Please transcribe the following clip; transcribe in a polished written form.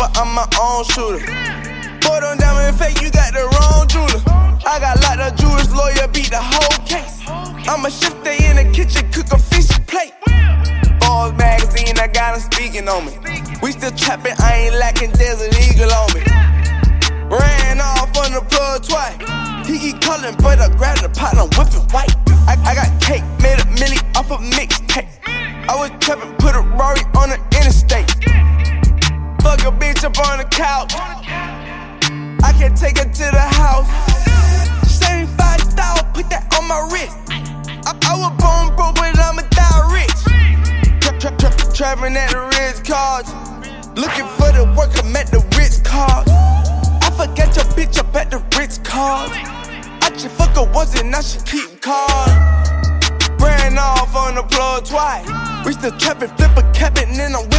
but I'm my own shooter. Boy, don't diamond fake, you got the wrong jeweler. I got locked up, Jewish lawyer, beat the whole case. I'm a chef, they in the kitchen, cook a fish plate. Balls magazine, I got them speaking on me. We still trapping, I ain't lacking, there's an eagle on me. Ran off on the plug twice. He keep calling, but I grabbed the pot, I'm whipping white. I got cake, made a milli off a mixtape. I was trapping, put a Rory on the interstate. Fuck a bitch up on the couch. I can't take her to the house. 75,000, put that on my wrist. I was born broke, but I'ma die rich. Trapping at the Ritz cards. Looking for the work, I'm at the Ritz cards. I forgot your bitch up at the Ritz cards. I just fuck her once and now she keep calling. Ran off on the plug twice. We still trapping, flip a cabin, and then I'm